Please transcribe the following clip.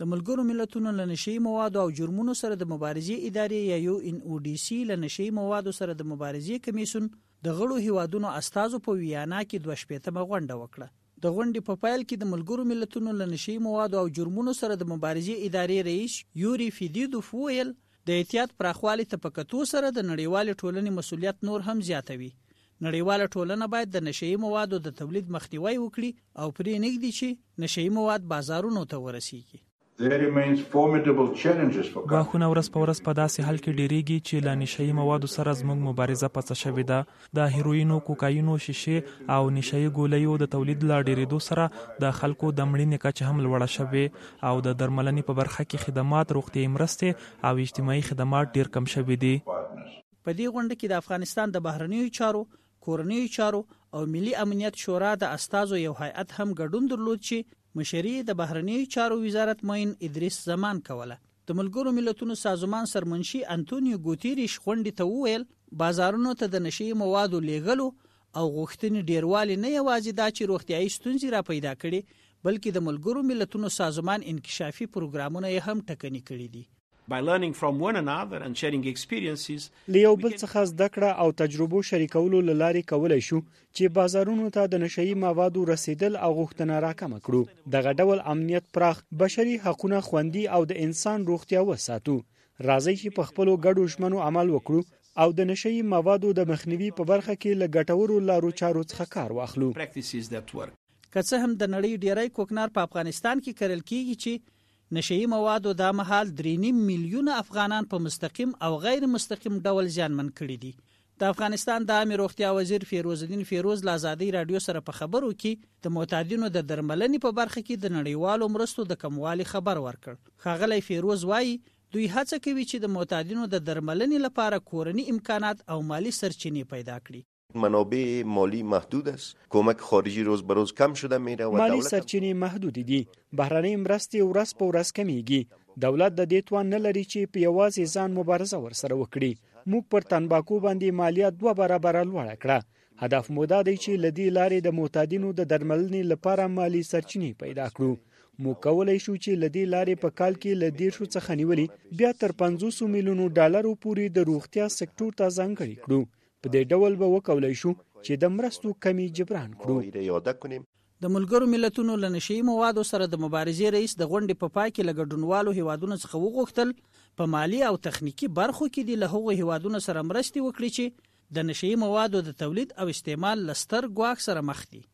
د ملګرو ملتونو له نشي موادو او جرمونو سره د مبارزې ادارې یا UNODC له نشي موادو سره د مبارزې کمیسیون د غړو هیوادونو استازو په ویانا کې 2 غونډه وکړه. د غونډې په پایل کې د ملګرو ملتونو له نشي موادو او جرمونو سره د مبارزې ادارې رئیس یوري فیدیدوف ویل د احتیاط پراخوالي ته په کتو سره د نړیوال ټولنې مسؤلیت نور هم زیاتوي. نړیواله ټولنه باید د نشي موادو د تولید مخنیوي وکړي او پرې نږدې چې نشي مواد بازارونو ته ورسیږي. غاښونه ورځ په ورځ په داسې حال کې ډیریږي چې له نشي موادو سره زموږ مبارزه پڅه شوې ده. د هیروینو، کوکاینو، شیشې او نشي ګولیو د تولید لا ډیریدو سره د خلکو د مړینې کچه هم لوړه شوې او د درملنې په برخه کې خدمات، روغتیايي مرستې او اجتماعي خدمات ډیر کم شوي دي. په دې غونډه کې د افغانستان د بهرنیو چارو، کورنیو چارو او ملي امنیت شورا د استازو یو هیئت هم ګډون درلود چې مشري د بهرنیو چارو وزارت معین ادریس زمان کوله. د ملګرو ملتونو سازمان سرمنشي انټونیو ګوتیریش غونډې ته وویل بازارونو ته د نشي موادو لیږلو او غوښتنې ډیروالی نه یوازې دا چې روغتیايي ستونزې را پیدا کړي بلکې د ملګرو ملتونو سازمان انکشافي پروګرامونه یې هم ټکني کړي دي. By learning from one another and sharing experiences, لیو بل څخه زده کړه او تجربو شریکولو لارې کولای شو چې بازارونو ته د نشئی موادو رسیدل او غوښتنه راکمه کړو. دغه ډول امنیت پراخ، بشري حقوقونه خوندي او د انسان روغتیا وساتو. راځي چې په خپلو ګډو ژمنو عمل وکړو او د نشئی موادو د مخنیوي په برخه کې له ګټورو لارو چارو څخه کار واخلو. که څه هم د نړۍ ډیری کوکنار په افغانستان کې کرل کیږي چې نشئی موادو د مهال 3.5 میلیونه افغانان په مستقیم او غیر مستقیم ډول زیانمن کړي دي. د افغانستان د عامه روغتیا وزیر فیروز الدین فیروز له آزادۍ رادیو سره په خبرو کې د معتادینو د درملنې په برخه کې د نړیوالو مرستو د کموالي خبر ورکړ. ښاغلی فیروز وایي دوی هڅه کوي چې د معتادینو د درملنې لپاره کورنی امکانات او مالی سرچینې پیدا کړي. منابع مالی محدود است. کمک خارجی روز به روز کم شده میره و مالی سرچینې محدود دي. بهرنۍ مرستې ورځ په ورځ کمیږي. دولت د دې توان نه لري چې په یوازې ځان مبارزه ورسره وکړي. موږ پر تنباکو باندې مالیات 2 برابر لوړه کړه. هدف مو دا دی چې لدی لارې د معتادینو د درملنې لپاره مالی سرچینې پیدا کړو. مو کولای شو چې لدی لارې په کال کې ل 10 څخه نیولې بیا تر 500 میلیونو ډالرو پورې د روغتیا سکتور ته ځانګړي کړو. په دې ډول به وکولای شو چې د مرستو کمی جبران کړو. د ملګرو ملتونو له نشئی موادو سره د مبارزې رئیس د غونډې په پای کې له ګډونوالو هیوادونو څخه وغوښتل په مالی او تخنیکی برخو کې د له هغو هیوادونو سره مرستې وکړي چې د نشئی موادو د تولید او استعمال لستر ګواښ سره مخ دي.